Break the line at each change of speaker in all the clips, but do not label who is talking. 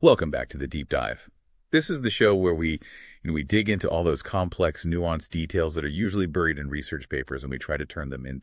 Welcome back to the Deep Dive. This is the show where we dig into all those complex, nuanced details that are usually buried in research papers, and we try to turn them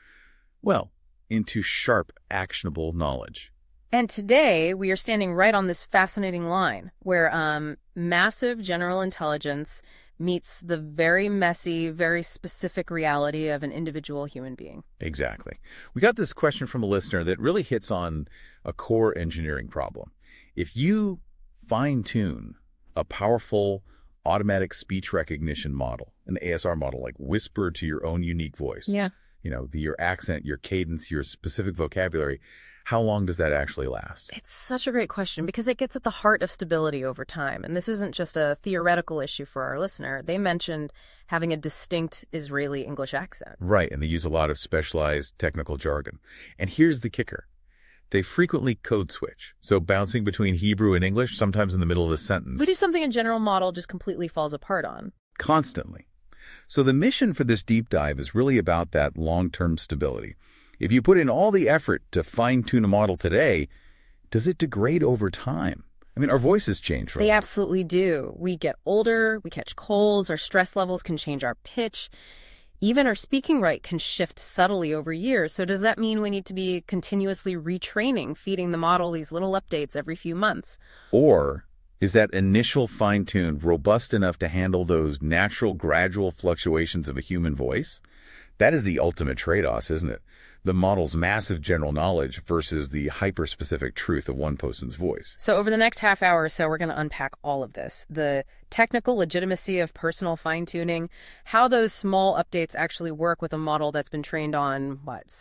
into sharp, actionable knowledge.
And today, we are standing right on this fascinating line where massive general intelligence meets the very messy, very specific reality of an individual human being.
Exactly. We got this question from a listener that really hits on a core engineering problem. If you fine-tune a powerful automatic speech recognition model, an ASR model, like whisper to your own unique voice, your accent, your cadence, your specific vocabulary, how long does that actually last?
It's such a great question because it gets at the heart of stability over time. And this isn't just a theoretical issue for our listener. They mentioned having a distinct Israeli English accent.
Right, and they use a lot of specialized technical jargon. And here's the kicker. They frequently code switch, so bouncing between Hebrew and English, sometimes in the middle of a sentence.
We do something a general model just completely falls apart on.
Constantly. So the mission for this deep dive is really about that long-term stability. If you put in all the effort to fine-tune a model today, does it degrade over time? I mean, our voices change, right?
They absolutely do. We get older, we catch colds, our stress levels can change our pitch. Even our speaking rate can shift subtly over years. So does that mean we need to be continuously retraining, feeding the model these little updates every few months?
Or is that initial fine-tune robust enough to handle those natural, gradual fluctuations of a human voice? That is the ultimate trade-off, isn't it? The model's massive general knowledge versus the hyper-specific truth of one person's voice.
So over the next half hour or so, we're going to unpack all of this. The technical legitimacy of personal fine-tuning, how those small updates actually work with a model that's been trained on,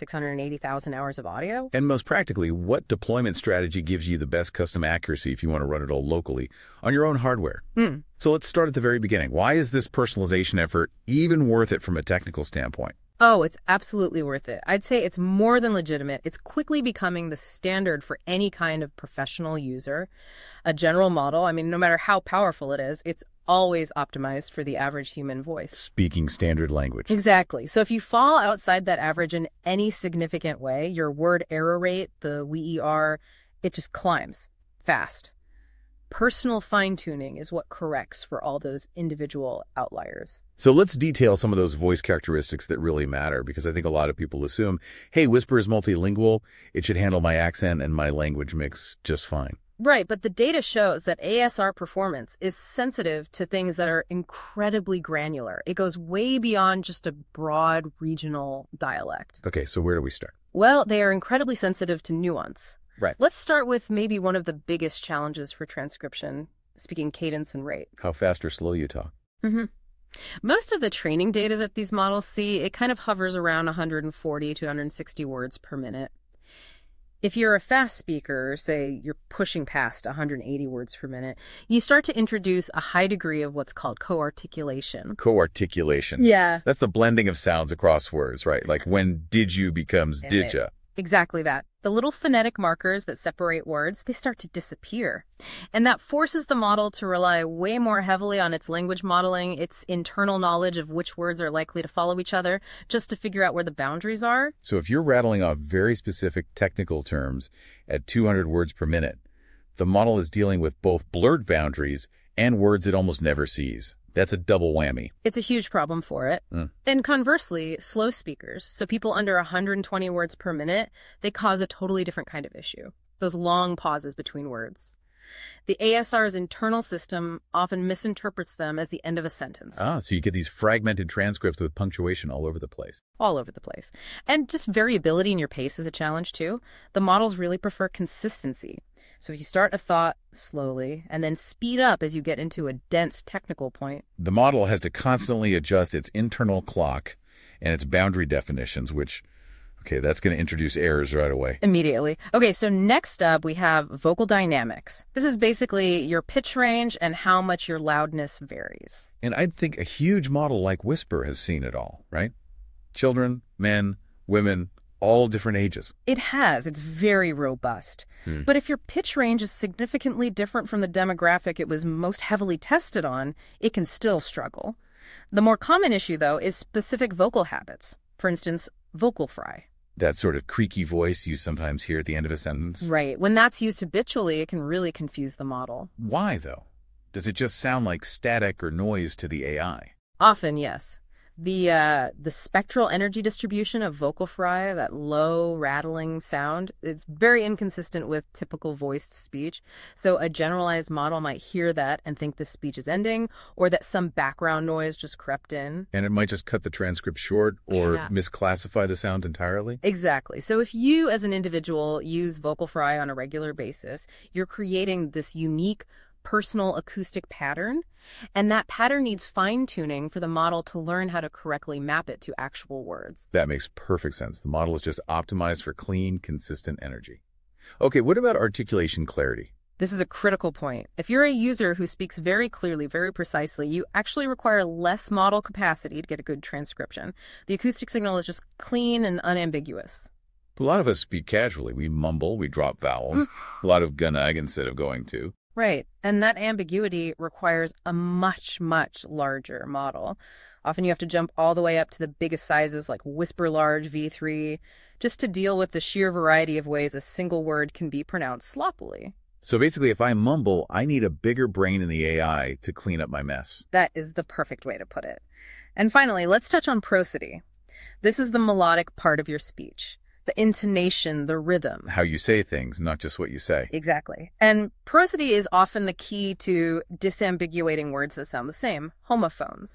680,000 hours of audio?
And most practically, what deployment strategy gives you the best custom accuracy if you want to run it all locally on your own hardware? So let's start at the very beginning. Why is this personalization effort even worth it from a technical standpoint?
Oh, it's absolutely worth it. I'd say it's more than legitimate. It's quickly becoming the standard for any kind of professional user. A general model, I mean, no matter how powerful it is, it's always optimized for the average human voice.
Speaking standard language.
Exactly. So if you fall outside that average in any significant way, your word error rate, the WER, it just climbs fast. Personal fine-tuning is what corrects for all those individual outliers.
So let's detail some of those voice characteristics that really matter, because I think a lot of people assume, hey, Whisper is multilingual. It should handle my accent and my language mix just fine.
Right, but the data shows that ASR performance is sensitive to things that are incredibly granular. It goes way beyond just a broad regional dialect.
Okay, so where do we start?
Well, they are incredibly sensitive to nuance.
Right.
Let's start with maybe one of the biggest challenges for transcription, speaking cadence and rate.
How fast or slow you talk.
Most of the training data that these models see, it kind of hovers around 140 to 160 words per minute. If you're a fast speaker, say you're pushing past 180 words per minute, you start to introduce a high degree of what's called co-articulation.
Co-articulation.
Yeah.
That's the blending of sounds across words, right? Like when did you becomes did ya.
Exactly that. The little phonetic markers that separate words, they start to disappear. And that forces the model to rely way more heavily on its language modeling, its internal knowledge of which words are likely to follow each other, just to figure out where the boundaries are.
So if you're rattling off very specific technical terms at 200 words per minute, the model is dealing with both blurred boundaries and words it almost never sees. That's a double whammy.
It's a huge problem for it. And conversely, slow speakers, so people under 120 words per minute, they cause a totally different kind of issue. Those long pauses between words. The ASR's internal system often misinterprets them as the end of a sentence.
So you get these fragmented transcripts with punctuation all over the place.
All over the place. And just variability in your pace is a challenge too. The models really prefer consistency. So if you start a thought slowly and then speed up as you get into a dense technical point.
The model has to constantly adjust its internal clock and its boundary definitions, which, okay, that's going to introduce errors right away.
Immediately. Okay, so next up we have vocal dynamics. This is basically your pitch range and how much your loudness varies.
And I'd think a huge model like Whisper has seen it all, right? Children, men, women, all different ages.
It has. It's very robust. But if your pitch range is significantly different from the demographic it was most heavily tested on, it can still struggle. The more common issue, though, is specific vocal habits. For instance, vocal fry.
That sort of creaky voice you sometimes hear at the end of a sentence.
Right. When that's used habitually, it can really confuse the model.
Why, though? Does it just sound like static or noise to the AI?
Often, yes. The spectral energy distribution of vocal fry, that low rattling sound, it's very inconsistent with typical voiced speech. So a generalized model might hear that and think the speech is ending, or that some background noise just crept in.
And it might just cut the transcript short or misclassify the sound entirely?
Exactly. So if you as an individual use vocal fry on a regular basis, you're creating this unique personal acoustic pattern, and that pattern needs fine-tuning for the model to learn how to correctly map it to actual words.
That makes perfect sense. The model is just optimized for clean, consistent energy. Okay, what about articulation clarity?
This is a critical point. If you're a user who speaks very clearly, very precisely, you actually require less model capacity to get a good transcription. The acoustic signal is just clean and unambiguous.
A lot of us speak casually. We mumble, we drop vowels, a lot of gunag instead of going to.
Right. And that ambiguity requires a much, much larger model. Often you have to jump all the way up to the biggest sizes like Whisper Large V3 just to deal with the sheer variety of ways a single word can be pronounced sloppily.
So basically, if I mumble, I need a bigger brain in the AI to clean up my mess.
That is the perfect way to put it. And finally, let's touch on prosody. This is the melodic part of your speech. The intonation, the rhythm.
How you say things, not just what you say.
Exactly. And prosody is often the key to disambiguating words that sound the same, homophones.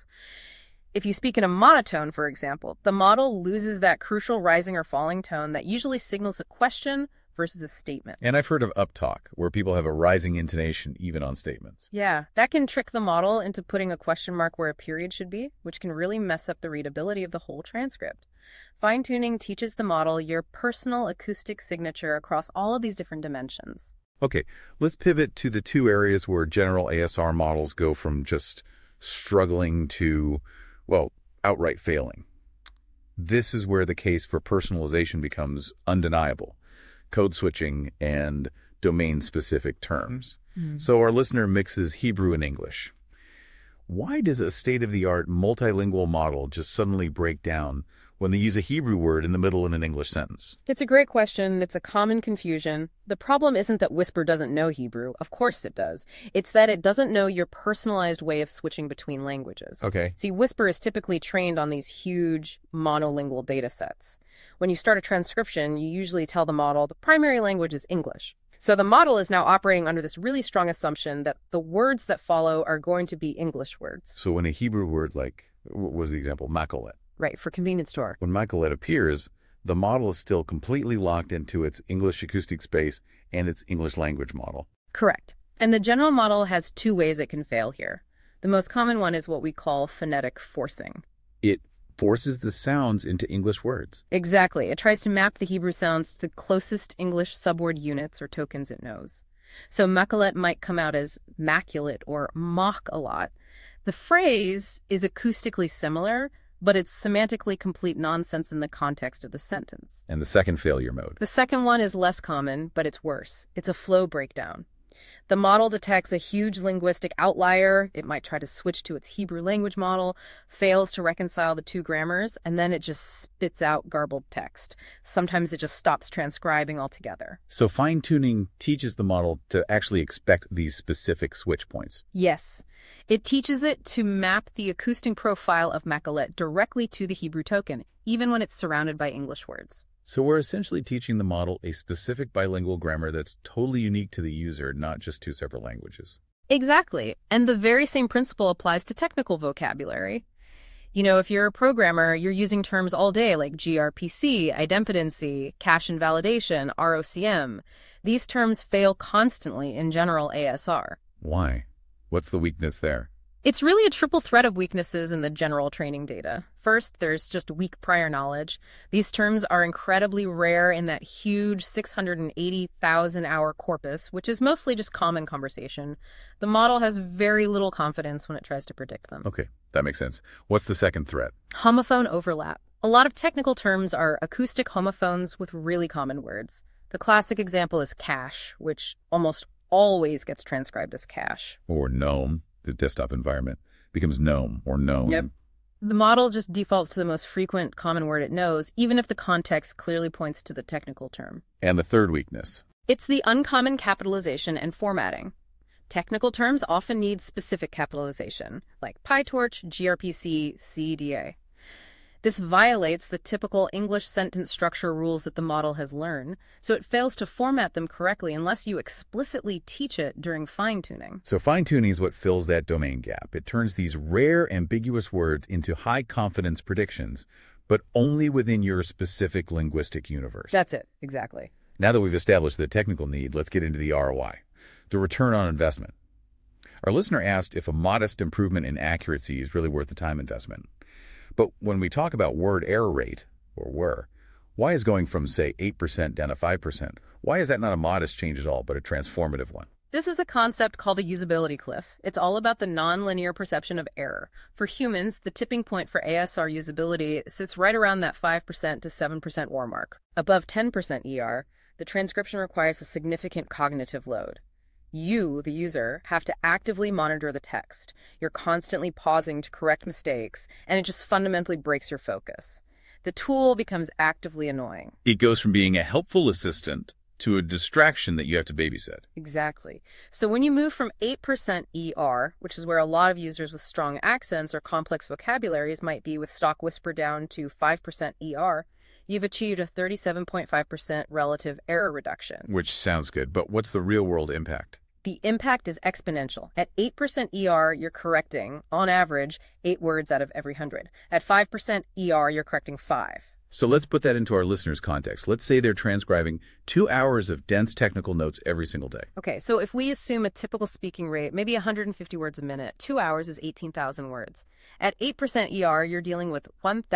If you speak in a monotone, for example, the model loses that crucial rising or falling tone that usually signals a question versus a statement.
And I've heard of uptalk, where people have a rising intonation even on statements.
Yeah, that can trick the model into putting a question mark where a period should be, which can really mess up the readability of the whole transcript. Fine-tuning teaches the model your personal acoustic signature across all of these different dimensions.
Okay, let's pivot to the two areas where general ASR models go from just struggling to, well, outright failing. This is where the case for personalization becomes undeniable. Code switching and domain-specific terms. So our listener mixes Hebrew and English. Why does a state-of-the-art multilingual model just suddenly break down when they use a Hebrew word in the middle of an English sentence?
It's a great question. It's a common confusion. The problem isn't that Whisper doesn't know Hebrew. Of course it does. It's that it doesn't know your personalized way of switching between languages.
Okay.
See, Whisper is typically trained on these huge monolingual data sets. When you start a transcription, you usually tell the model the primary language is English. So the model is now operating under this really strong assumption that the words that follow are going to be English words.
So when a Hebrew word like, what was the example, makolet?
Right, for convenience store.
When makolet appears, the model is still completely locked into its English acoustic space and its English language model.
Correct. And the general model has two ways it can fail here. The most common one is what we call phonetic forcing.
It forces the sounds into English words.
Exactly. It tries to map the Hebrew sounds to the closest English subword units or tokens it knows. So makolet might come out as maculate or mock-a-lot. The phrase is acoustically similar, but it's semantically complete nonsense in the context of the sentence.
And the second failure mode.
The second one is less common, but it's worse. It's a flow breakdown. The model detects a huge linguistic outlier. It might try to switch to its Hebrew language model, fails to reconcile the two grammars, and then it just spits out garbled text. Sometimes it just stops transcribing altogether.
So fine-tuning teaches the model to actually expect these specific switch points.
Yes. It teaches it to map the acoustic profile of makolet directly to the Hebrew token, even when it's surrounded by English words.
So we're essentially teaching the model a specific bilingual grammar that's totally unique to the user, not just two separate languages.
Exactly. And the very same principle applies to technical vocabulary. You know, if you're a programmer, you're using terms all day like gRPC, idempotency, cache invalidation, ROCM. These terms fail constantly in general ASR.
Why? What's the weakness there?
It's really a triple threat of weaknesses in the general training data. First, there's just weak prior knowledge. These terms are incredibly rare in that huge 680,000-hour corpus, which is mostly just common conversation. The model has very little confidence when it tries to predict them.
Okay, that makes sense. What's the second threat?
Homophone overlap. A lot of technical terms are acoustic homophones with really common words. The classic example is cache, which almost always gets transcribed as cache.
Or GNOME. The desktop environment becomes GNOME or GNOME.
Yep. The model just defaults to the most frequent common word it knows, even if the context clearly points to the technical term.
And the third weakness?
It's the uncommon capitalization and formatting. Technical terms often need specific capitalization, like PyTorch, gRPC, CDA. This violates the typical English sentence structure rules that the model has learned, so it fails to format them correctly unless you explicitly teach it during fine-tuning.
So fine-tuning is what fills that domain gap. It turns these rare, ambiguous words into high-confidence predictions, but only within your specific linguistic universe.
That's it, exactly.
Now that we've established the technical need, let's get into the ROI, the return on investment. Our listener asked if a modest improvement in accuracy is really worth the time investment. But when we talk about word error rate, or WER, why is going from, say, 8% down to 5%? Why is that not a modest change at all, but a transformative one?
This is a concept called the usability cliff. It's all about the nonlinear perception of error. For humans, the tipping point for ASR usability sits right around that 5% to 7% WER mark. Above 10% ER, the transcription requires a significant cognitive load. You, the user, have to actively monitor the text. You're constantly pausing to correct mistakes, and it just fundamentally breaks your focus. The tool becomes actively annoying.
It goes from being a helpful assistant to a distraction that you have to babysit.
Exactly. So when you move from 8% ER, which is where a lot of users with strong accents or complex vocabularies might be with stock whisper, down to 5% ER, you've achieved a 37.5% relative error reduction.
Which sounds good, but what's the real-world impact?
The impact is exponential. At 8% ER, you're correcting, on average, 8 words out of every 100. At 5% ER, you're correcting 5.
So let's put that into our listeners' context. Let's say they're transcribing 2 hours of dense technical notes every single day.
Okay, so if we assume a typical speaking rate, maybe 150 words a minute, 2 hours is 18,000 words. At 8% ER, you're dealing with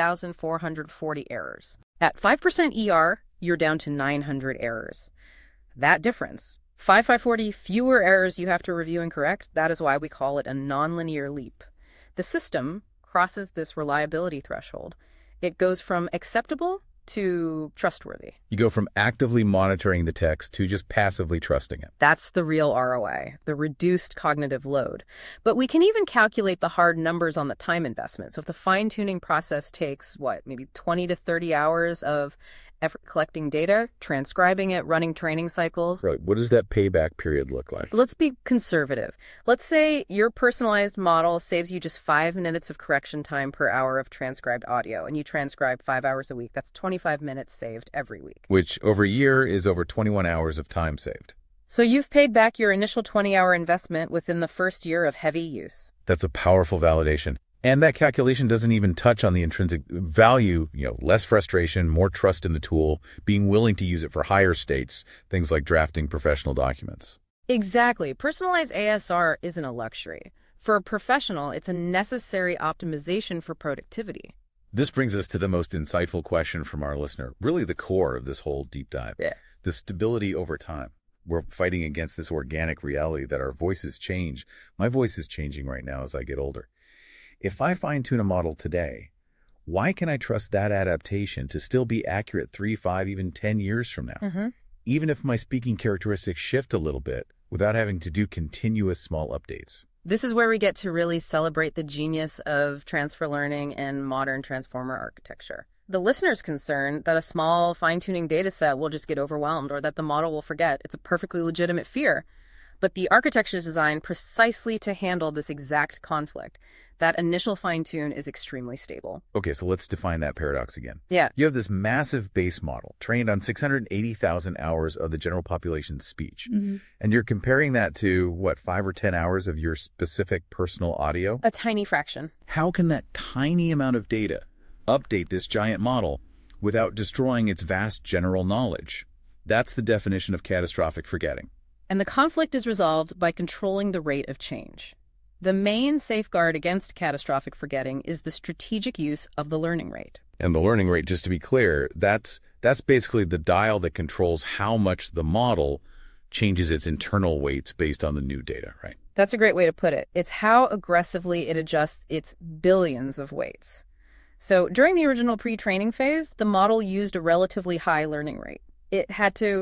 1,440 errors. At 5% ER, you're down to 900 errors. That difference, 540 fewer errors you have to review and correct, that is why we call it a nonlinear leap. The system crosses this reliability threshold. It goes from acceptable to trustworthy.
You go from actively monitoring the text to just passively trusting it.
That's the real ROI, the reduced cognitive load. But we can even calculate the hard numbers on the time investment. So if the fine-tuning process takes, maybe 20 to 30 hours of effort collecting data, transcribing it, running training cycles.
Right. What does that payback period look like?
Let's be conservative. Let's say your personalized model saves you just 5 minutes of correction time per hour of transcribed audio, and you transcribe 5 hours a week. That's 25 minutes saved every week.
Which over a year is over 21 hours of time saved.
So you've paid back your initial 20-hour investment within the first year of heavy use.
That's a powerful validation. And that calculation doesn't even touch on the intrinsic value, less frustration, more trust in the tool, being willing to use it for higher states, things like drafting professional documents.
Exactly. Personalized ASR isn't a luxury. For a professional, it's a necessary optimization for productivity.
This brings us to the most insightful question from our listener, really the core of this whole deep dive.
Yeah.
The stability over time. We're fighting against this organic reality that our voices change. My voice is changing right now as I get older. If I fine-tune a model today, why can I trust that adaptation to still be accurate 3, 5, even 10 years from now? Even if my speaking characteristics shift a little bit without having to do continuous small updates.
This is where we get to really celebrate the genius of transfer learning and modern transformer architecture. The listener's concern that a small fine-tuning data set will just get overwhelmed or that the model will forget, it's a perfectly legitimate fear. But the architecture is designed precisely to handle this exact conflict. That initial fine-tune is extremely stable.
Okay, so let's define that paradox again.
Yeah.
You have this massive base model trained on 680,000 hours of the general population's speech. And you're comparing that to, 5 or 10 hours of your specific personal audio?
A tiny fraction.
How can that tiny amount of data update this giant model without destroying its vast general knowledge? That's the definition of catastrophic forgetting.
And the conflict is resolved by controlling the rate of change. The main safeguard against catastrophic forgetting is the strategic use of the learning rate.
And the learning rate, just to be clear, that's basically the dial that controls how much the model changes its internal weights based on the new data, right?
That's a great way to put it. It's how aggressively it adjusts its billions of weights. So during the original pre-training phase, the model used a relatively high learning rate. It had to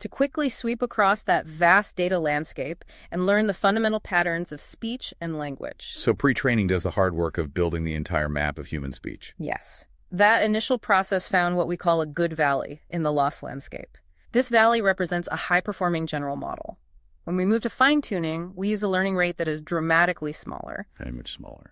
to quickly sweep across that vast data landscape and learn the fundamental patterns of speech and language.
So pre-training does the hard work of building the entire map of human speech.
Yes. That initial process found what we call a good valley in the loss landscape. This valley represents a high-performing general model. When we move to fine-tuning, we use a learning rate that is dramatically smaller.
Very much smaller.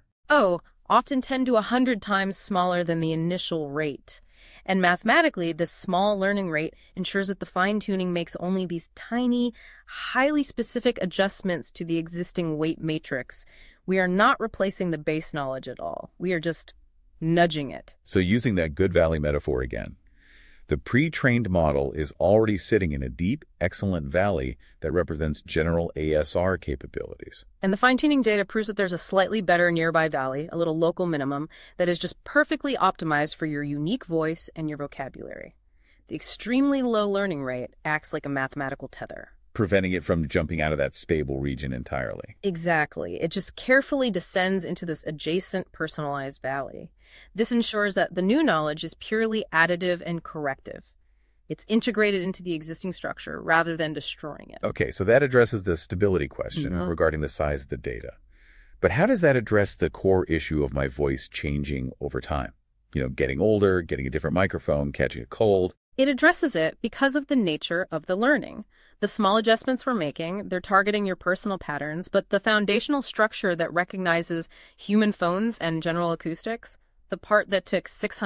Often 10 to 100 times smaller than the initial rate. And mathematically, this small learning rate ensures that the fine-tuning makes only these tiny, highly specific adjustments to the existing weight matrix. We are not replacing the base knowledge at all. We are just nudging it.
So using that good valley metaphor again, the pre-trained model is already sitting in a deep, excellent valley that represents general ASR capabilities.
And the fine-tuning data proves that there's a slightly better nearby valley, a little local minimum, that is just perfectly optimized for your unique voice and your vocabulary. The extremely low learning rate acts like a mathematical tether,
preventing it from jumping out of that stable region entirely.
Exactly. It just carefully descends into this adjacent personalized valley. This ensures that the new knowledge is purely additive and corrective. It's integrated into the existing structure rather than destroying it.
Okay, so that addresses the stability question regarding the size of the data. But how does that address the core issue of my voice changing over time? Getting older, getting a different microphone, catching a cold.
It addresses it because of the nature of the learning. The small adjustments we're making, they're targeting your personal patterns, but the foundational structure that recognizes human phones and general acoustics, the part that took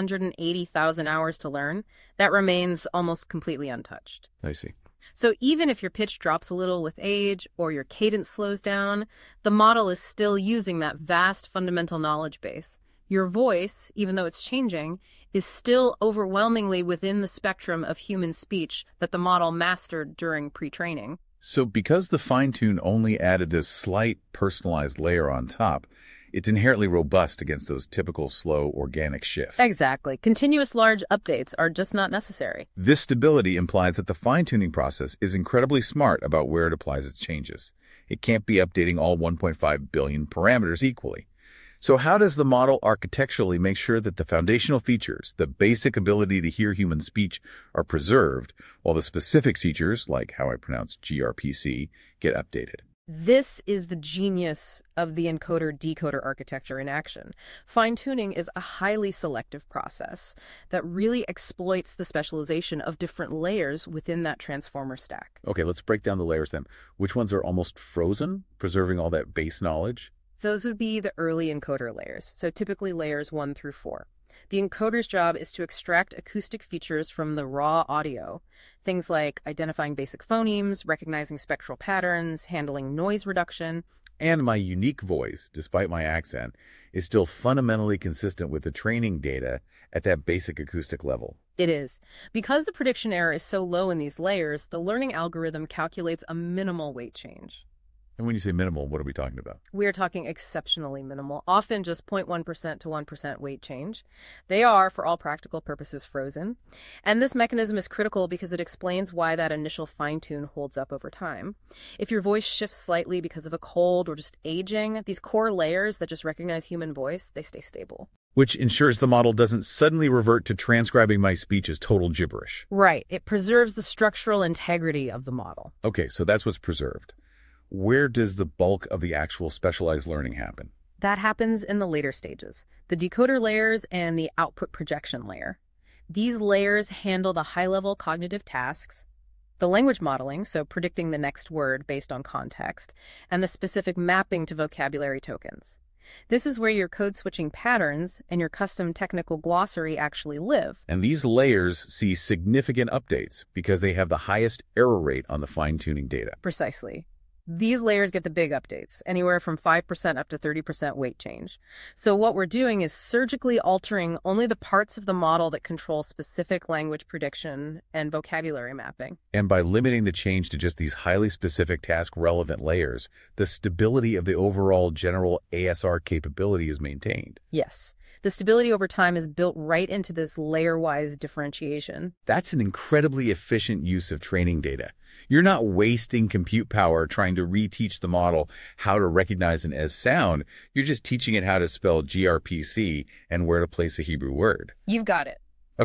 680,000 hours to learn, that remains almost completely untouched.
I see.
So even if your pitch drops a little with age or your cadence slows down, the model is still using that vast fundamental knowledge base. Your voice, even though it's changing, is still overwhelmingly within the spectrum of human speech that the model mastered during pre-training.
So because the fine-tune only added this slight personalized layer on top, it's inherently robust against those typical slow organic shifts.
Exactly. Continuous large updates are just not necessary.
This stability implies that the fine-tuning process is incredibly smart about where it applies its changes. It can't be updating all 1.5 billion parameters equally. So how does the model architecturally make sure that the foundational features, the basic ability to hear human speech, are preserved, while the specific features, like how I pronounce gRPC, get updated?
This is the genius of the encoder-decoder architecture in action. Fine-tuning is a highly selective process that really exploits the specialization of different layers within that transformer stack.
Okay, let's break down the layers then. Which ones are almost frozen, preserving all that base knowledge?
Those would be the early encoder layers, so typically layers 1 through 4. The encoder's job is to extract acoustic features from the raw audio, things like identifying basic phonemes, recognizing spectral patterns, handling noise reduction.
And my unique voice, despite my accent, is still fundamentally consistent with the training data at that basic acoustic level.
It is. Because the prediction error is so low in these layers, the learning algorithm calculates a minimal weight change.
And when you say minimal, what are we talking about?
We are talking exceptionally minimal, often just 0.1% to 1% weight change. They are, for all practical purposes, frozen. And this mechanism is critical because it explains why that initial fine-tune holds up over time. If your voice shifts slightly because of a cold or just aging, these core layers that just recognize human voice, they stay stable.
Which ensures the model doesn't suddenly revert to transcribing my speech as total gibberish.
Right. It preserves the structural integrity of the model.
Okay, so that's what's preserved. Where does the bulk of the actual specialized learning happen?
That happens in the later stages, the decoder layers and the output projection layer. These layers handle the high-level cognitive tasks, the language modeling, so predicting the next word based on context, and the specific mapping to vocabulary tokens. This is where your code-switching patterns and your custom technical glossary actually live.
And these layers see significant updates because they have the highest error rate on the fine-tuning data.
Precisely. These layers get the big updates, anywhere from 5% up to 30% weight change. So what we're doing is surgically altering only the parts of the model that control specific language prediction and vocabulary mapping.
And by limiting the change to just these highly specific task-relevant layers, the stability of the overall general ASR capability is maintained.
Yes. The stability over time is built right into this layer-wise differentiation.
That's an incredibly efficient use of training data. You're not wasting compute power trying to reteach the model how to recognize an S sound. You're just teaching it how to spell gRPC and where to place a Hebrew word.
You've got it.
Okay,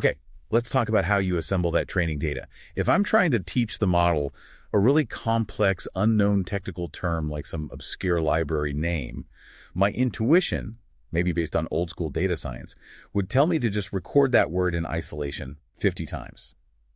Let's talk about how you assemble that training data. If I'm trying to teach the model a really complex, unknown technical term like some obscure library name, my intuition, maybe based on old school data science, would tell me to just record that word in isolation 50 times.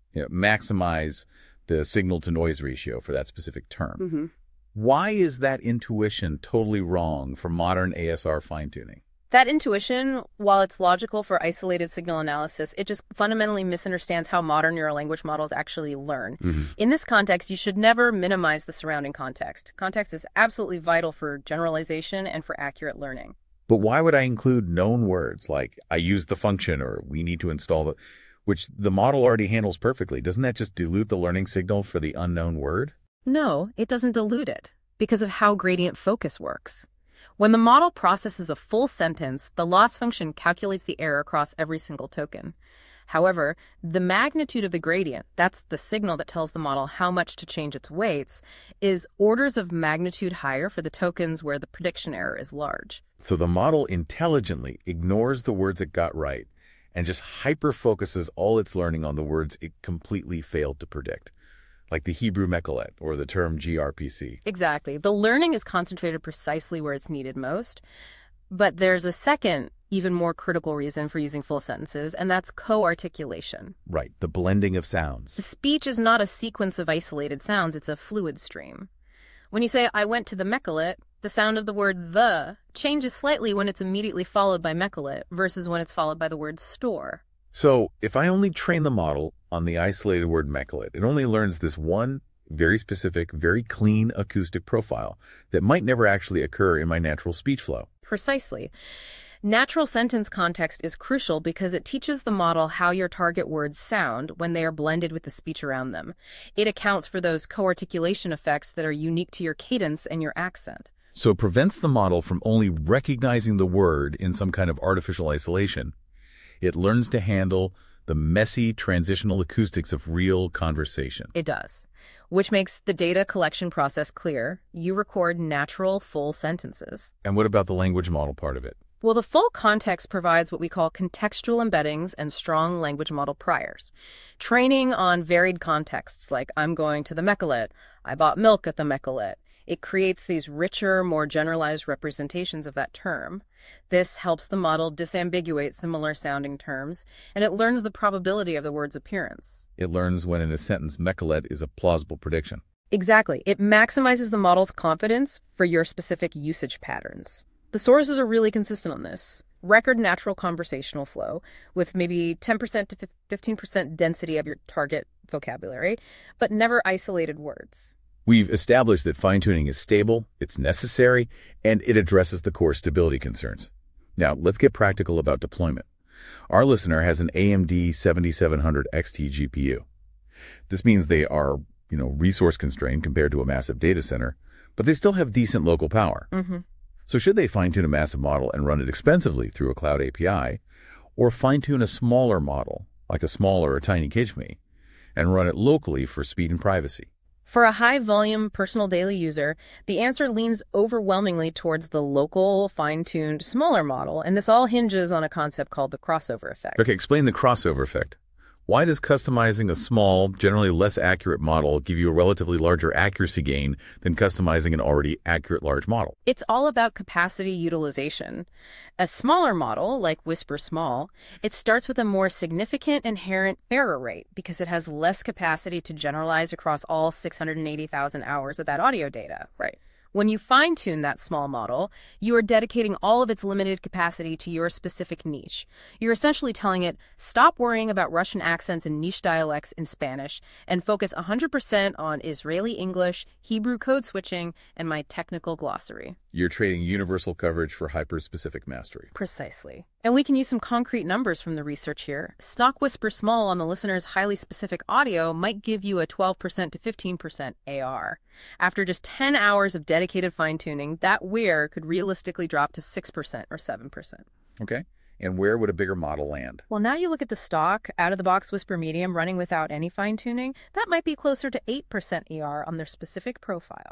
Maximize the signal-to-noise ratio for that specific term.
Mm-hmm.
Why is that intuition totally wrong for modern ASR fine-tuning?
That intuition, while it's logical for isolated signal analysis, it just fundamentally misunderstands how modern neural language models actually learn.
Mm-hmm.
In this context, you should never minimize the surrounding context. Context is absolutely vital for generalization and for accurate learning.
But why would I include known words like I used the function or we need to install the, which the model already handles perfectly? Doesn't that just dilute the learning signal for the unknown word?
No, it doesn't dilute it because of how gradient focus works. When the model processes a full sentence, the loss function calculates the error across every single token. However, the magnitude of the gradient, that's the signal that tells the model how much to change its weights, is orders of magnitude higher for the tokens where the prediction error is large.
So the model intelligently ignores the words it got right and just hyper-focuses all its learning on the words it completely failed to predict, like the Hebrew Mekalet or the term gRPC.
Exactly. The learning is concentrated precisely where it's needed most. But there's a second, even more critical reason for using full sentences, and that's co-articulation.
Right, the blending of sounds.
Speech is not a sequence of isolated sounds, it's a fluid stream. When you say, I went to the Mekalet, the sound of the word the changes slightly when it's immediately followed by Mekalet versus when it's followed by the word store.
So if I only train the model on the isolated word Mekalet, it only learns this one very specific, very clean acoustic profile that might never actually occur in my natural speech flow.
Precisely. Natural sentence context is crucial because it teaches the model how your target words sound when they are blended with the speech around them. It accounts for those co-articulation effects that are unique to your cadence and your accent.
So it prevents the model from only recognizing the word in some kind of artificial isolation. It learns to handle the messy transitional acoustics of real conversation.
It does, which makes the data collection process clear. You record natural, full sentences.
And what about the language model part of it?
Well, the full context provides what we call contextual embeddings and strong language model priors. Training on varied contexts like I'm going to the Mekalet, I bought milk at the Mekalet. It creates these richer, more generalized representations of that term. This helps the model disambiguate similar-sounding terms, and it learns the probability of the word's appearance.
It learns when in a sentence Mekalet is a plausible prediction.
Exactly. It maximizes the model's confidence for your specific usage patterns. The sources are really consistent on this. Record natural conversational flow with maybe 10% to 15% density of your target vocabulary, but never isolated words.
We've established that fine-tuning is stable, it's necessary, and it addresses the core stability concerns. Now, let's get practical about deployment. Our listener has an AMD 7700 XT GPU. This means they are, resource constrained compared to a massive data center, but they still have decent local power.
Mm-hmm.
So should they fine-tune a massive model and run it expensively through a cloud API, or fine-tune a smaller model, like a smaller or tiny Kijimi, and run it locally for speed and privacy?
For a high-volume personal daily user, the answer leans overwhelmingly towards the local, fine-tuned, smaller model, and this all hinges on a concept called the crossover effect.
Okay, explain the crossover effect. Why does customizing a small, generally less accurate model give you a relatively larger accuracy gain than customizing an already accurate large model?
It's all about capacity utilization. A smaller model, like Whisper Small, it starts with a more significant inherent error rate because it has less capacity to generalize across all 680,000 hours of that audio data.
Right.
When you fine-tune that small model, you are dedicating all of its limited capacity to your specific niche. You're essentially telling it, stop worrying about Russian accents and niche dialects in Spanish and focus 100% on Israeli English, Hebrew code switching, and my technical glossary.
You're trading universal coverage for hyper-specific mastery.
Precisely. And we can use some concrete numbers from the research here. Stock Whisper Small on the listener's highly specific audio might give you a 12% to 15% AR. After just 10 hours of dedicated fine-tuning, that WEAR could realistically drop to 6% or 7%.
Okay. And where would a bigger model land?
Well, now you look at the stock, out-of-the-box Whisper Medium running without any fine-tuning, that might be closer to 8% ER on their specific profile.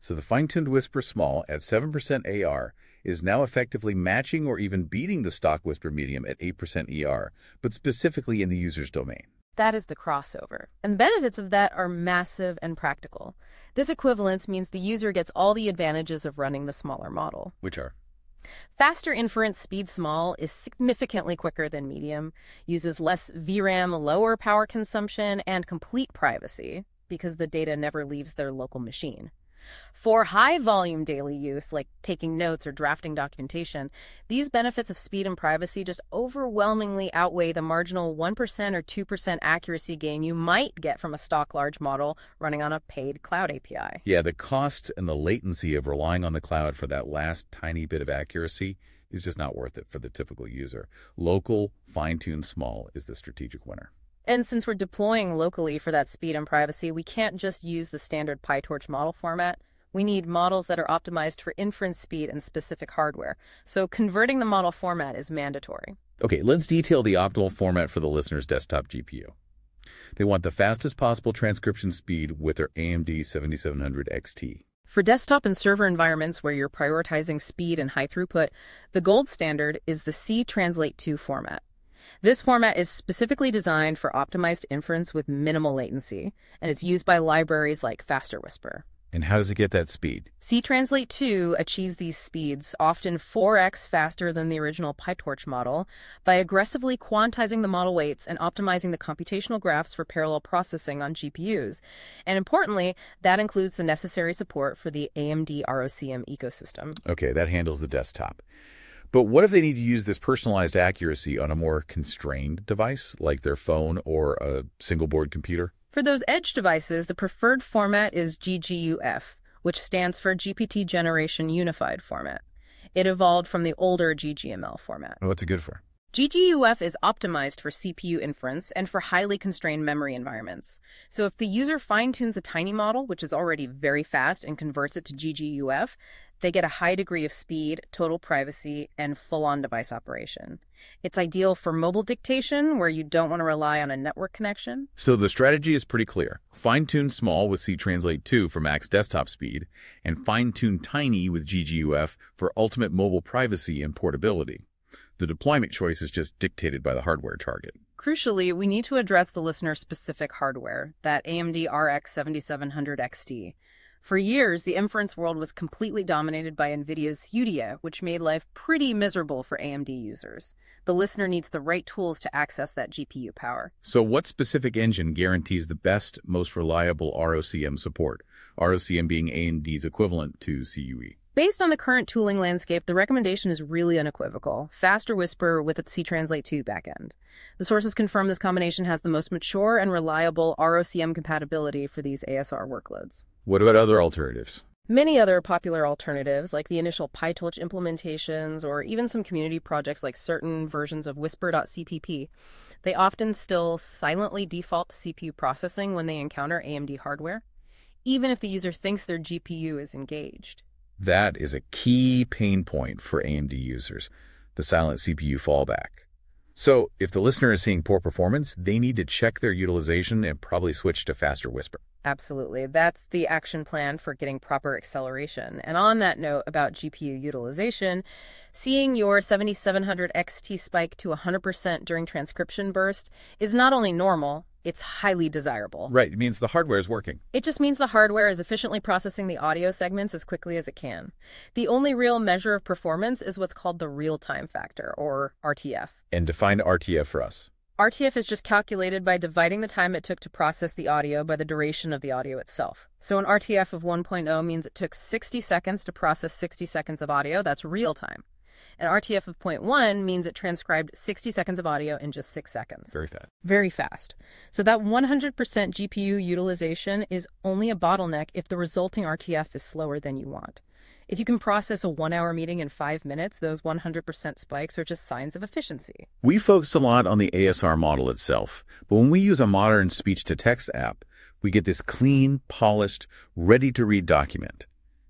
So the fine-tuned Whisper Small at 7% AR is now effectively matching or even beating the stock Whisper Medium at 8% ER, but specifically in the user's domain.
That is the crossover. And the benefits of that are massive and practical. This equivalence means the user gets all the advantages of running the smaller model.
Which are?
Faster inference speed small is significantly quicker than medium, uses less VRAM, lower power consumption, and complete privacy because the data never leaves their local machine. For high-volume daily use, like taking notes or drafting documentation, these benefits of speed and privacy just overwhelmingly outweigh the marginal 1% or 2% accuracy gain you might get from a stock large model running on a paid cloud API.
Yeah, the cost and the latency of relying on the cloud for that last tiny bit of accuracy is just not worth it for the typical user. Local, fine-tuned small is the strategic winner.
And since we're deploying locally for that speed and privacy, we can't just use the standard PyTorch model format. We need models that are optimized for inference speed and specific hardware. So converting the model format is mandatory.
Okay, let's detail the optimal format for the listener's desktop GPU. They want the fastest possible transcription speed with their AMD 7700 XT.
For desktop and server environments where you're prioritizing speed and high throughput, the gold standard is the cTranslate2 format. This format is specifically designed for optimized inference with minimal latency, and it's used by libraries like FasterWhisper.
And how does it get that speed?
cTranslate2 achieves these speeds, often 4x faster than the original PyTorch model, by aggressively quantizing the model weights and optimizing the computational graphs for parallel processing on GPUs. And importantly, that includes the necessary support for the AMD ROCm ecosystem.
Okay, that handles the desktop. But what if they need to use this personalized accuracy on a more constrained device, like their phone or a single-board computer?
For those edge devices, the preferred format is GGUF, which stands for GPT Generation Unified Format. It evolved from the older GGML format.
What's it good for?
GGUF is optimized for CPU inference and for highly constrained memory environments. So if the user fine-tunes a tiny model, which is already very fast, and converts it to GGUF, they get a high degree of speed, total privacy, and full-on device operation. It's ideal for mobile dictation, where you don't want to rely on a network connection.
So the strategy is pretty clear. Fine-tune small with cTranslate2 for max desktop speed, and fine-tune tiny with GGUF for ultimate mobile privacy and portability. The deployment choice is just dictated by the hardware target.
Crucially, we need to address the listener's specific hardware, that AMD RX 7700 XT. For years, the inference world was completely dominated by NVIDIA's Udia, which made life pretty miserable for AMD users. The listener needs the right tools to access that GPU power.
So what specific engine guarantees the best, most reliable ROCm support? ROCm being AMD's equivalent to CUE.
Based on the current tooling landscape, the recommendation is really unequivocal. FasterWhisper with its cTranslate2 backend. The sources confirm this combination has the most mature and reliable ROCm compatibility for these ASR workloads.
What about other alternatives?
Many other popular alternatives, like the initial PyTorch implementations or even some community projects like certain versions of Whisper.cpp, they often still silently default to CPU processing when they encounter AMD hardware, even if the user thinks their GPU is engaged.
That is a key pain point for AMD users, the silent CPU fallback. So if the listener is seeing poor performance, they need to check their utilization and probably switch to FasterWhisper.
Absolutely. That's the action plan for getting proper acceleration. And on that note about GPU utilization, seeing your 7700 XT spike to 100% during transcription burst is not only normal, it's highly desirable.
Right. It means the hardware is working.
It just means the hardware is efficiently processing the audio segments as quickly as it can. The only real measure of performance is what's called the real-time factor, or RTF.
And define RTF for us.
RTF is just calculated by dividing the time it took to process the audio by the duration of the audio itself. So an RTF of 1.0 means it took 60 seconds to process 60 seconds of audio. That's real time. An RTF of 0.1 means it transcribed 60 seconds of audio in just 6 seconds.
Very fast.
Very fast. So that 100% GPU utilization is only a bottleneck if the resulting RTF is slower than you want. If you can process a 1-hour meeting in 5 minutes, those 100% spikes are just signs of efficiency.
We focus a lot on the ASR model itself, but when we use a modern speech-to-text app, we get this clean, polished, ready-to-read document.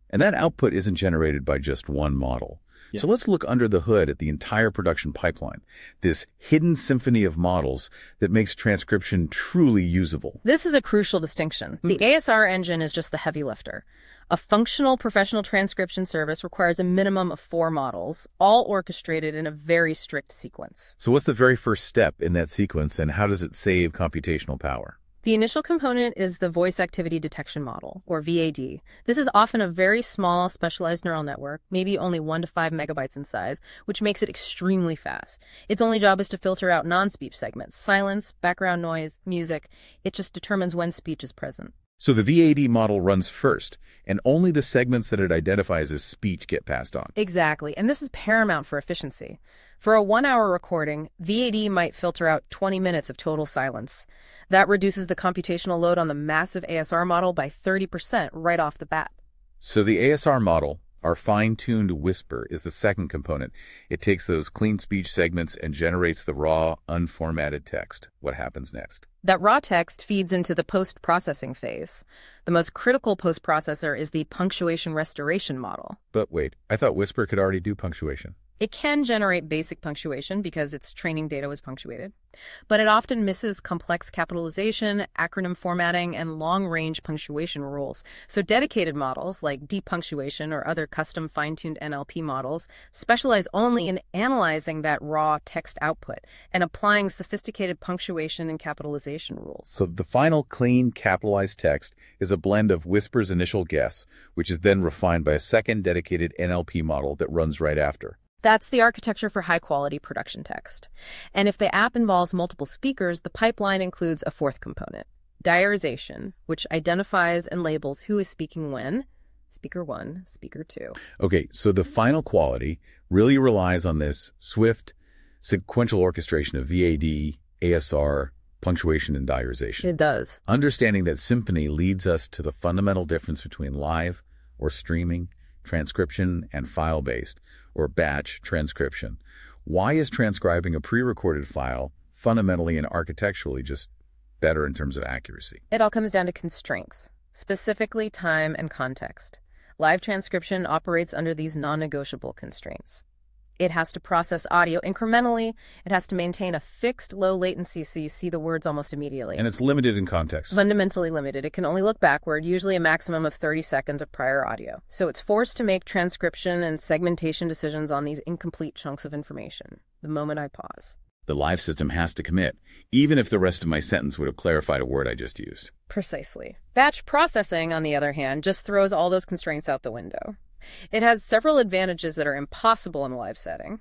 And that output isn't generated by just one model.
Yeah.
So let's look under the hood at the entire production pipeline, this hidden symphony of models that makes transcription truly usable.
This is a crucial distinction. The ASR engine is just the heavy lifter. A functional professional transcription service requires a minimum of 4 models, all orchestrated in a very strict sequence.
So what's the very first step in that sequence, and how does it save computational power?
The initial component is the voice activity detection model, or VAD. This is often a very small, specialized neural network, maybe only 1 to 5 megabytes in size, which makes it extremely fast. Its only job is to filter out non-speech segments, silence, background noise, music. It just determines when speech is present.
So the VAD model runs first, and only the segments that it identifies as speech get passed on.
Exactly, and this is paramount for efficiency. For a 1-hour recording, VAD might filter out 20 minutes of total silence. That reduces the computational load on the massive ASR model by 30% right off the bat.
So the ASR model, our fine-tuned whisper, is the second component. It takes those clean speech segments and generates the raw, unformatted text. What happens next?
That raw text feeds into the post-processing phase. The most critical post-processor is the punctuation restoration model.
But wait, I thought Whisper could already do punctuation.
It can generate basic punctuation because its training data was punctuated, but it often misses complex capitalization, acronym formatting, and long-range punctuation rules. So dedicated models like deep punctuation or other custom fine-tuned NLP models specialize only in analyzing that raw text output and applying sophisticated punctuation and capitalization rules.
So the final clean, capitalized text is a blend of Whisper's initial guess, which is then refined by a second dedicated NLP model that runs right after.
That's the architecture for high-quality production text. And if the app involves multiple speakers, the pipeline includes a fourth component, diarization, which identifies and labels who is speaking when, speaker 1, speaker 2.
Okay, so the final quality really relies on this swift, sequential orchestration of VAD, ASR, punctuation, and diarization.
It does.
Understanding that symphony leads us to the fundamental difference between live or streaming, transcription, and file-based, or batch transcription. Why is transcribing a pre-recorded file fundamentally and architecturally just better in terms of accuracy?
It all comes down to constraints, specifically time and context. Live transcription operates under these non-negotiable constraints. It has to process audio incrementally. It has to maintain a fixed low latency so you see the words almost immediately.
And it's limited in context.
Fundamentally limited. It can only look backward, usually a maximum of 30 seconds of prior audio. So it's forced to make transcription and segmentation decisions on these incomplete chunks of information the moment I pause.
The live system has to commit, even if the rest of my sentence would have clarified a word I just used.
Precisely. Batch processing, on the other hand, just throws all those constraints out the window. It has several advantages that are impossible in a live setting.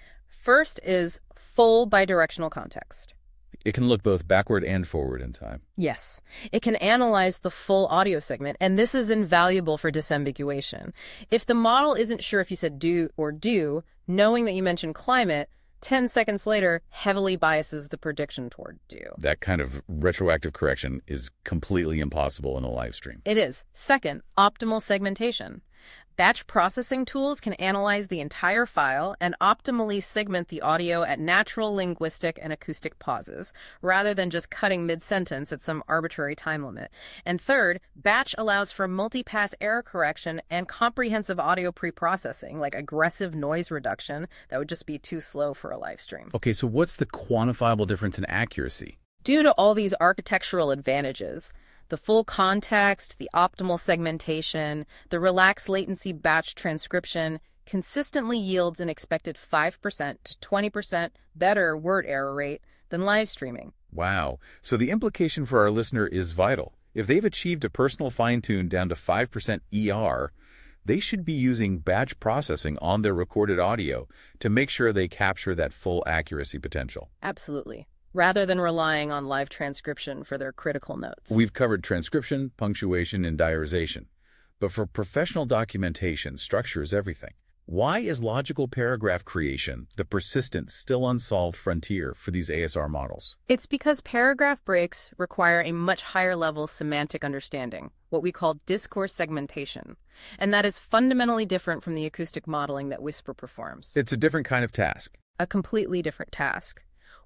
First is full bidirectional context.
It can look both backward and forward in time.
Yes, it can analyze the full audio segment, and this is invaluable for disambiguation. If the model isn't sure if you said do or do, knowing that you mentioned climate, 10 seconds later heavily biases the prediction toward do.
That kind of retroactive correction is completely impossible in a live stream.
It is. Second, optimal segmentation. Batch processing tools can analyze the entire file and optimally segment the audio at natural linguistic and acoustic pauses, rather than just cutting mid-sentence at some arbitrary time limit. And third, batch allows for multi-pass error correction and comprehensive audio pre-processing, like aggressive noise reduction that would just be too slow for a live stream.
Okay, so what's the quantifiable difference in accuracy?
Due to all these architectural advantages, the full context, the optimal segmentation, the relaxed latency batch transcription consistently yields an expected 5% to 20% better word error rate than live streaming.
Wow. So the implication for our listener is vital. If they've achieved a personal fine-tune down to 5% ER, they should be using batch processing on their recorded audio to make sure they capture that full accuracy potential.
Absolutely. Rather than relying on live transcription for their critical notes.
We've covered transcription, punctuation, and diarization. But for professional documentation, structure is everything. Why is logical paragraph creation the persistent, still unsolved frontier for these ASR models?
It's because paragraph breaks require a much higher level semantic understanding, what we call discourse segmentation. And that is fundamentally different from the acoustic modeling that Whisper performs.
It's a different kind of task.
A completely different task.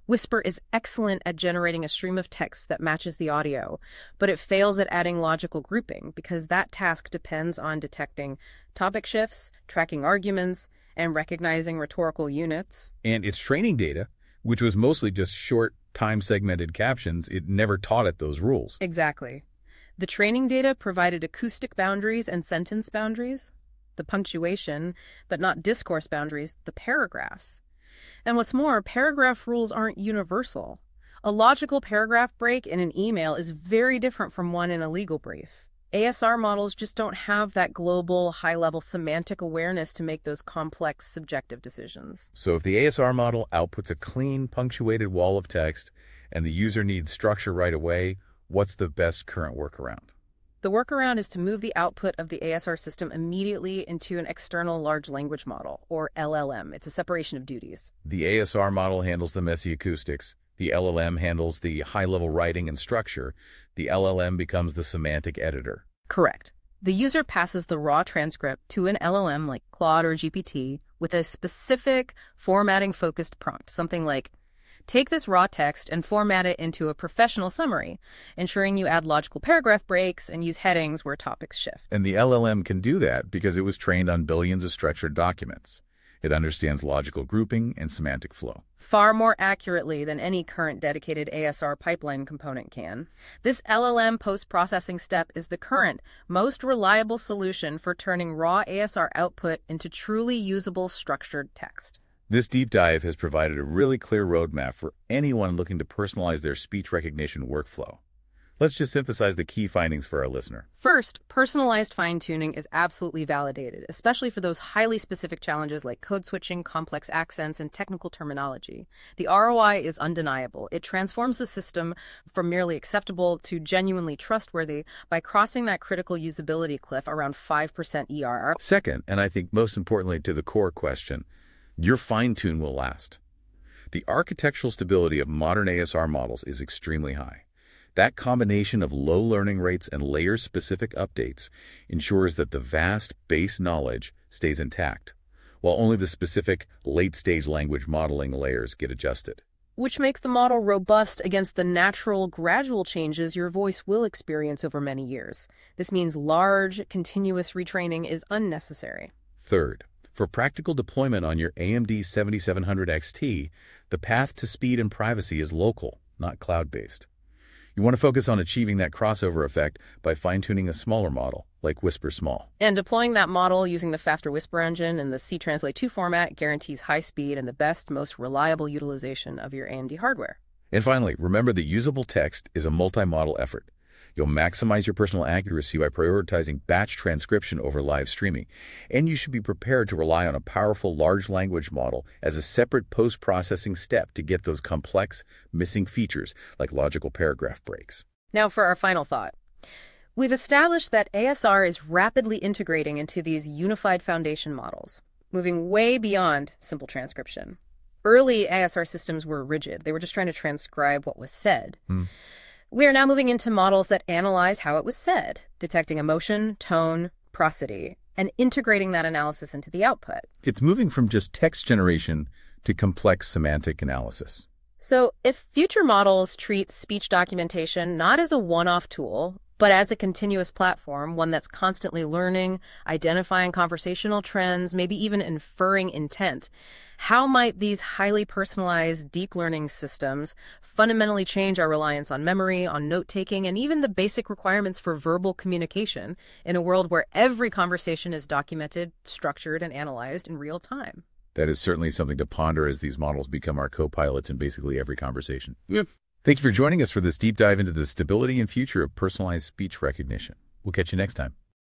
Whisper is excellent at generating a stream of text that matches the audio, but it fails at adding logical grouping because that task depends on detecting topic shifts, tracking arguments, and recognizing rhetorical units.
And its training data, which was mostly just short, time-segmented captions, it never taught it those rules.
Exactly. The training data provided acoustic boundaries and sentence boundaries, the punctuation, but not discourse boundaries, the paragraphs. And what's more, paragraph rules aren't universal. A logical paragraph break in an email is very different from one in a legal brief. ASR models just don't have that global, high-level semantic awareness to make those complex, subjective decisions.
So if the ASR model outputs a clean, punctuated wall of text and the user needs structure right away, what's the best current workaround?
The workaround is to move the output of the ASR system immediately into an external large language model, or LLM. It's a separation of duties.
The ASR model handles the messy acoustics. The LLM handles the high-level writing and structure. The LLM becomes the semantic editor.
Correct. The user passes the raw transcript to an LLM like Claude or GPT with a specific formatting-focused prompt, something like, take this raw text and format it into a professional summary, ensuring you add logical paragraph breaks and use headings where topics shift.
And the LLM can do that because it was trained on billions of structured documents. It understands logical grouping and semantic flow.
Far more accurately than any current dedicated ASR pipeline component can. This LLM post-processing step is the current, most reliable solution for turning raw ASR output into truly usable structured text.
This deep dive has provided a really clear roadmap for anyone looking to personalize their speech recognition workflow. Let's just synthesize the key findings for our listener.
First, personalized fine-tuning is absolutely validated, especially for those highly specific challenges like code switching, complex accents, and technical terminology. The ROI is undeniable. It transforms the system from merely acceptable to genuinely trustworthy by crossing that critical usability cliff around 5% ERR.
Second, and I think most importantly to the core question, your fine-tune will last. The architectural stability of modern ASR models is extremely high. That combination of low learning rates and layer-specific updates ensures that the vast base knowledge stays intact, while only the specific late-stage language modeling layers get adjusted.
Which makes the model robust against the natural, gradual changes your voice will experience over many years. This means large, continuous retraining is unnecessary.
Third, for practical deployment on your AMD 7700 XT, the path to speed and privacy is local, not cloud-based. You want to focus on achieving that crossover effect by fine-tuning a smaller model, like Whisper Small.
And deploying that model using the Faster Whisper engine and the CTranslate 2 format guarantees high speed and the best, most reliable utilization of your AMD hardware.
And finally, remember that usable text is a multi-model effort. You'll maximize your personal accuracy by prioritizing batch transcription over live streaming. And you should be prepared to rely on a powerful large language model as a separate post-processing step to get those complex, missing features like logical paragraph breaks.
Now for our final thought. We've established that ASR is rapidly integrating into these unified foundation models, moving way beyond simple transcription. Early ASR systems were rigid. They were just trying to transcribe what was said. We are now moving into models that analyze how it was said, detecting emotion, tone, prosody, and integrating that analysis into the output.
It's moving from just text generation to complex semantic analysis.
So if future models treat speech documentation not as a one-off tool, but as a continuous platform, one that's constantly learning, identifying conversational trends, maybe even inferring intent, how might these highly personalized deep learning systems fundamentally change our reliance on memory, on note-taking, and even the basic requirements for verbal communication in a world where every conversation is documented, structured, and analyzed in real time?
That is certainly something to ponder as these models become our co-pilots in basically every conversation. Thank you for joining us for this deep dive into the stability and future of personalized speech recognition. We'll catch you next time.